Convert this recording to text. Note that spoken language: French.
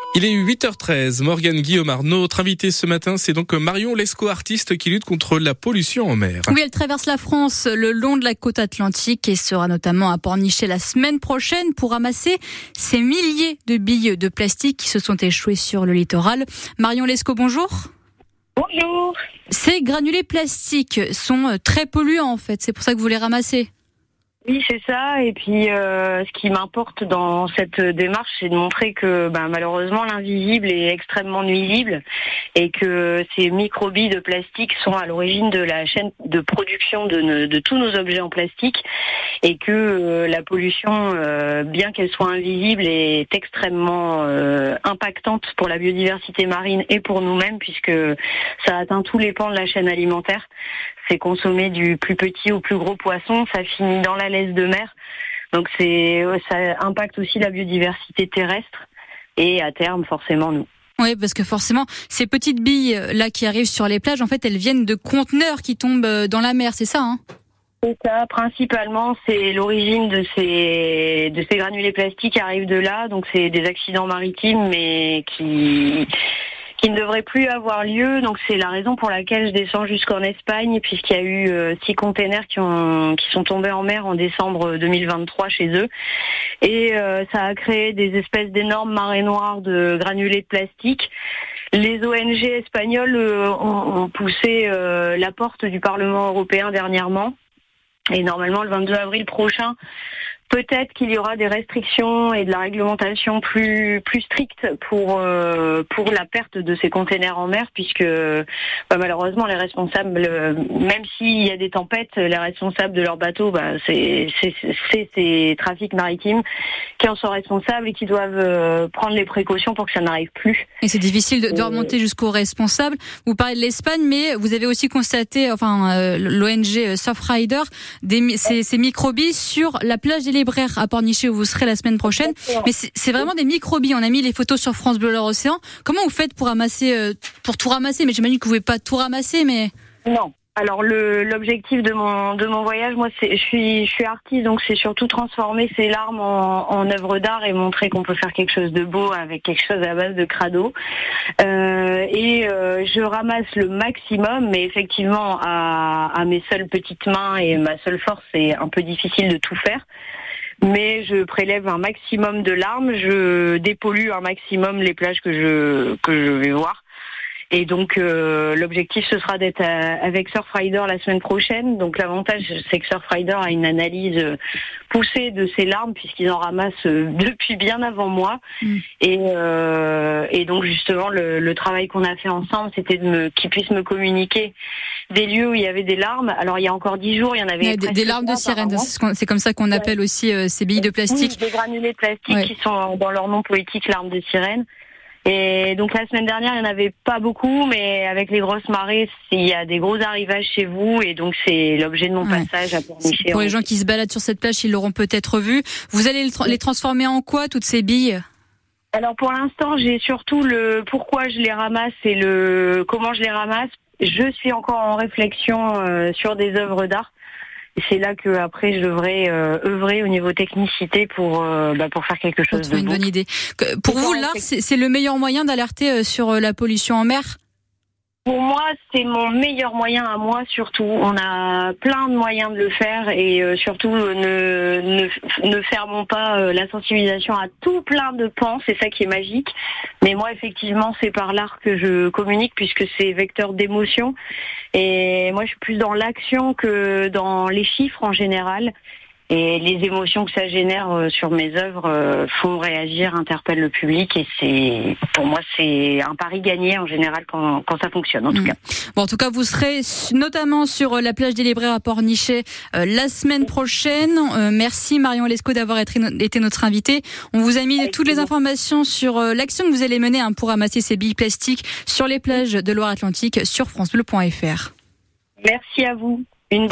Il est 8h13, Morgane Guillaumard. Notre invité ce matin, c'est donc Marion Lescaut, artiste qui lutte contre la pollution en mer. Oui, elle traverse la France le long de la côte atlantique et sera notamment à Pornichet la semaine prochaine pour ramasser ces milliers de billes de plastique qui se sont échouées sur le littoral. Marion Lescaut, bonjour. Bonjour. Ces granulés plastiques sont très polluants en fait, c'est pour ça que vous les ramassez. Oui, c'est ça. Et puis, ce qui m'importe dans cette démarche, c'est de montrer que, malheureusement, l'invisible est extrêmement nuisible et que ces microbilles de plastique sont à l'origine de la chaîne de production de tous nos objets en plastique et que la pollution, bien qu'elle soit invisible, est extrêmement impactante pour la biodiversité marine et pour nous-mêmes puisque ça atteint tous les pans de la chaîne alimentaire. C'est consommé du plus petit au plus gros poisson, ça finit dans la laisse de mer. Donc ça impacte aussi la biodiversité terrestre et à terme forcément nous. Oui, parce que forcément, ces petites billes là qui arrivent sur les plages, en fait, elles viennent de conteneurs qui tombent dans la mer, c'est ça, hein ? C'est ça, principalement, c'est l'origine de ces granulés plastiques qui arrivent de là. Donc c'est des accidents maritimes, mais qui ne devrait plus avoir lieu. Donc c'est la raison pour laquelle je descends jusqu'en Espagne, puisqu'il y a eu 6 containers qui sont tombés en mer en décembre 2023 chez eux. Et ça a créé des espèces d'énormes marées noires de granulés de plastique. Les ONG espagnoles ont poussé la porte du Parlement européen dernièrement. Et normalement, le 22 avril prochain, peut-être qu'il y aura des restrictions et de la réglementation plus stricte pour la perte de ces containers en mer, puisque malheureusement les responsables, même s'il y a des tempêtes, les responsables de leurs bateaux, c'est ces trafics maritimes qui en sont responsables et qui doivent prendre les précautions pour que ça n'arrive plus. Et c'est difficile de remonter jusqu'aux responsables. Vous parlez de l'Espagne, mais vous avez aussi constaté, l'ONG Surfrider, ces microbilles sur la plage des Libraires à Pornichet où vous serez la semaine prochaine. Mais c'est vraiment des microbilles. On a mis les photos sur France Bleu Loire-Océan. Comment vous faites pour tout ramasser? Mais j'imagine que vous pouvez pas tout ramasser, mais... Non. Alors l'objectif de mon voyage, moi, je suis artiste, donc c'est surtout transformer ces larmes en œuvres d'art et montrer qu'on peut faire quelque chose de beau avec quelque chose à base de crado. Je ramasse le maximum, mais effectivement à mes seules petites mains et ma seule force, c'est un peu difficile de tout faire. Mais je prélève un maximum de larmes, je dépollue un maximum les plages que je vais voir. Et donc l'objectif ce sera d'être avec Surfrider la semaine prochaine. Donc l'avantage c'est que Surfrider a une analyse poussée de ces larmes puisqu'ils en ramassent depuis bien avant moi. Et donc justement le travail qu'on a fait ensemble c'était qu'ils puissent me communiquer des lieux où il y avait des larmes. Alors il y a encore 10 jours il y en avait des larmes de sirène. C'est comme ça qu'on appelle aussi ces billes de plastique. Oui, des granulés de plastique qui sont dans leur nom poétique larmes de sirène. Et donc la semaine dernière, il n'y en avait pas beaucoup, mais avec les grosses marées, il y a des gros arrivages chez vous, et donc c'est l'objet de mon passage à Pornichet. Pour les gens qui se baladent sur cette plage, ils l'auront peut-être vu. Vous allez les transformer en quoi, toutes ces billes ? Alors pour l'instant, j'ai surtout le pourquoi je les ramasse et le comment je les ramasse. Je suis encore en réflexion sur des œuvres d'art. Et c'est là que après je devrais œuvrer au niveau technicité pour faire quelque chose de une bonne idée. Pour vous, l'art, c'est le meilleur moyen d'alerter sur la pollution en mer ? Pour moi, c'est mon meilleur moyen à moi, surtout. On a plein de moyens de le faire et surtout ne fermons pas la sensibilisation à tout plein de pans, c'est ça qui est magique. Mais moi, effectivement, c'est par l'art que je communique puisque c'est vecteur d'émotion. Et moi, je suis plus dans l'action que dans les chiffres en général. Et les émotions que ça génère sur mes œuvres font réagir, interpellent le public. Et pour moi, c'est un pari gagné en général quand ça fonctionne, en tout cas. Bon, en tout cas, vous serez notamment sur la plage des Libraires à Pornichet la semaine prochaine. Merci Marion Lescaut d'avoir été notre invitée. On vous a mis toutes les informations sur l'action que vous allez mener pour ramasser ces billes plastiques sur les plages de Loire-Atlantique sur francebleu.fr. Merci à vous.